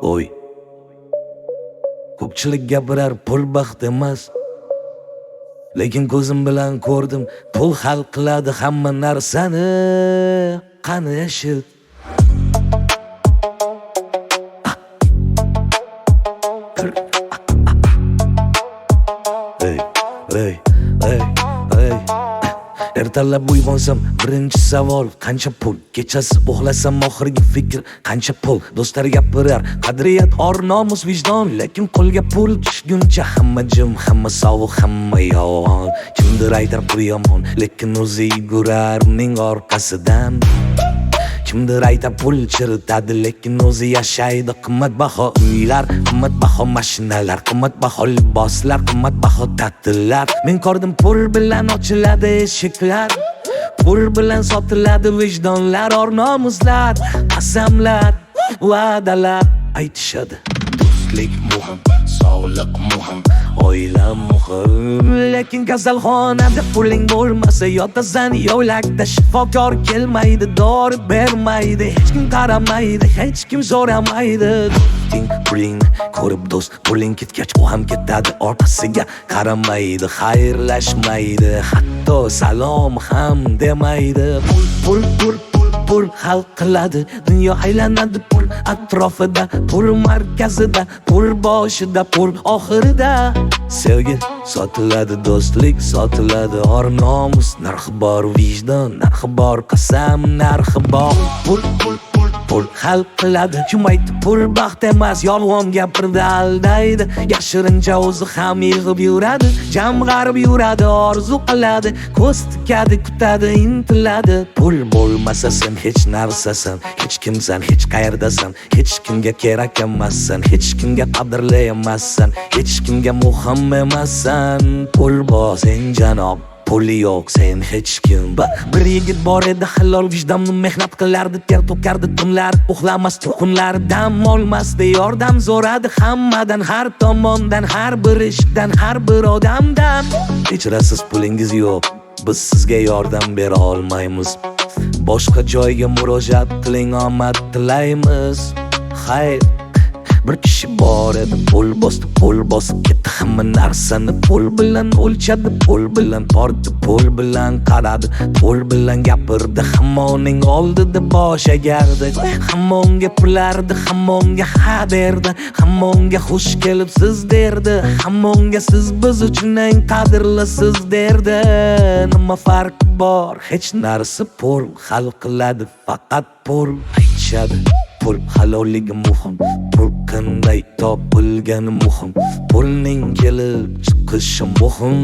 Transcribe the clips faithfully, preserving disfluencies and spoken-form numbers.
Oy, ko'pchilik gapirar pul baxt emas, lekin ko'zim bilan ko'rdim, pul hal qiladi hamma narsani. Qani eshit. Ey, ey, ey, ey. Ertalab uyg'onsam birinchi savol qancha pul, kechasi uxlasam oxirgi fikr qancha pul. Do'stlar gapirar qadriyat, or, nomus, vijdon, lekin qo'lga pul tushguncha hamma jim, hamma sovuq, hamma yolg'on. Kimdir aytar pul yomon, lekin o'zi yugurar uning orqasidan. Kimdir aytar pul chiritadi, lekin o'zi yashaydi. Qimmatbaho uylar, qimmatbaho mashinalar, qimmatbaho liboslar, qimmatbaho ta'tillar. Men ko'rdim pul bilan ochiladi eshiklar, pul bilan sotiladi vijdonlar, or, nomuslar, qasamlar, va'dalar. Aytishadi do'stlik muhim, sog'liq muhim, oila muhim, lekin kasalxonada puling bo'lmasa yotasan yo'lakda. Shifokor kelmaydi, dori bermaydi, hech kim qaramaydi, hech kim so'ramaydi. Do'sting puling ko'rib do'st, puling ketgach u ham ketadi, orqasiga qaramaydi, xayrlashmaydi, hatto salom ham demaydi. Pul, pul, pul, pul, pul hal qiladi, dunyo aylanadi pul atrofida, pul markazida, pul boshida, pul oxirida. Sevgi sotiladi, do'stlik sotiladi, or, nomus narxi bor, vijdon narxi bor, qasam narxi bor. Pul, pul, pul, pul hal qiladi. Kim aytdi pul baxt emas, yolg'on gapirdi, aldaydi. Yashirincha o'zi ham yig'ib yuradi, jamg'arib yuradi, orzu qiladi, ko'z tikadi, kutadi, intiladi. Pul bo'lmasa sen hech narsasan, hech kimsan, hech qayerdasan, hech kimga kerak emassan, hech kimga qadrli emassan, hech kimga muhim emassan. Pul bor sen janob, puli yo'q sen hech kim. Bir yigit bor edi, halol vijdonni mehnat qilardi, ter to'kardi tunlar, uxlamasdi kunlar, dam olmasdi, yordam so'radi hammadan, har tomondan, har bir ishdan, har bir odamdan. Kechirasiz, pulingiz yo'q, biz sizga yordam bera olmaymiz, boshqa joyga murojaat qiling, omad tilaymiz. Xayr, bir kishi bor edi, pul bosdi, pul bosib ketdi hamma narsani, pul bilan o'lchadi, pul bilan tortdi, pul bilan qaradi, pul bilan gapirdi, hamma uning oldida bosh egardi, hamma unga pulardi, hamma unga ha derdi, hamma unga xush kelibsiz derdi, hamma unga siz biz uchun eng qadrlisiz derdi. Nima farqi bor? Hech narsa. Pul hal qiladi, faqat pul. Aytishadi pul halolligi muhim, pul qanday topilgani muhim, pulning kelib chiqishi muhim.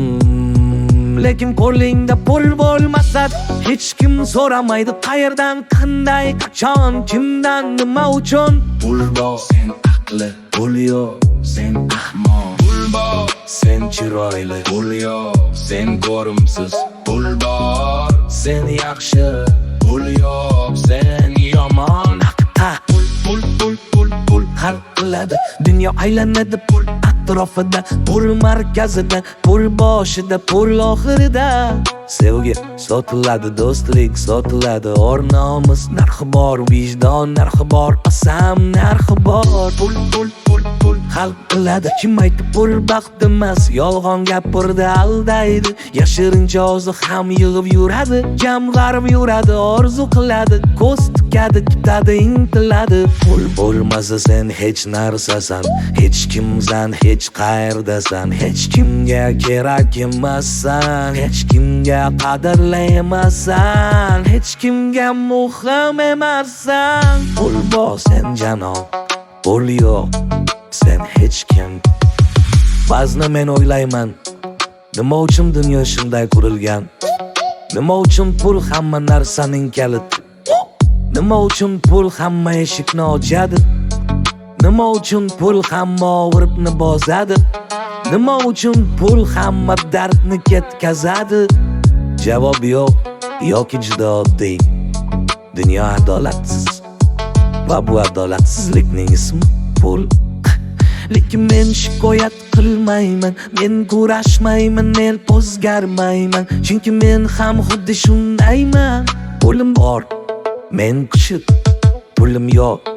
Lekin qo'lingda pul bo'lmasa hech kim so'ramaydi, qayerdan, qanday, qachon, kimdan, nima uchun. Pul bor sen aqli, pul yo'q sen ahmoq. Pul bor sen chiroyli, pul yo'q sen ko'rimsiz. Pul bor sen yaxshi, pul yo'q sen yomon. Pul, pul, pul, pul, pul hal qiladi, dunyo aylanadi pul atrofida, pul markazida, pul boshida, pul oxirida. Sevgi sotiladi, do'stlik sotiladi, or, nomus narxi bor, vijdon narxi bor, qasam narxi bor. Pul, pul, pul, pul hal qiladi. Kim aytdi pul baxt emas, yolg'on gapirdi, aldaydi. Yashirincha o'zi ham yig'ib yuradi, jamg'arib yuradi, orzu qiladi, ko'z tikadi, kutadi, intiladi. Pul bo'lmasa sen hech narsasan, hech kimsan, hech qayerdasan, hech kimga kerak emassan, hech kimga qadrli emassan, hech kimga muhim emassan. Pul bor sen janob, pul yo'q sen hech kim. Ba'zida men o'ylayman, nima uchun dunyo shunday qurilgan? Nima uchun pul hamma narsaning kaliti? Nima uchun pul hamma eshikni ochadi? Nima uchun pul hamma og'riqni bosadi? Nima uchun pul hamma dardni ketkazadi? Javob yo'q, yoki juda oddiy. Dunyo adolatsiz va bu adolatsizlikning ismi pul. Lekin men shikoyat qilmayman, men kurashmayman, el o'zgarmayman, chunki men ham xuddi shundayman. Pulim bor, men kuchuk, pulim yo'q,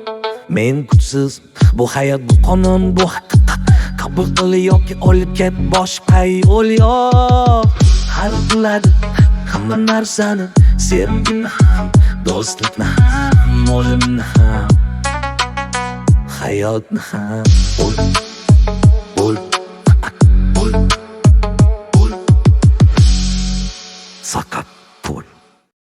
Men kuchsiz, bu hayot, bu qonun, bu haqiqat. Qabul qil yoki olib ket boshqa yo'l yo'q. Hal qiladi hamma narsani, sevgini ham, do'stlikni ham, o'limni ham, hayotni ham.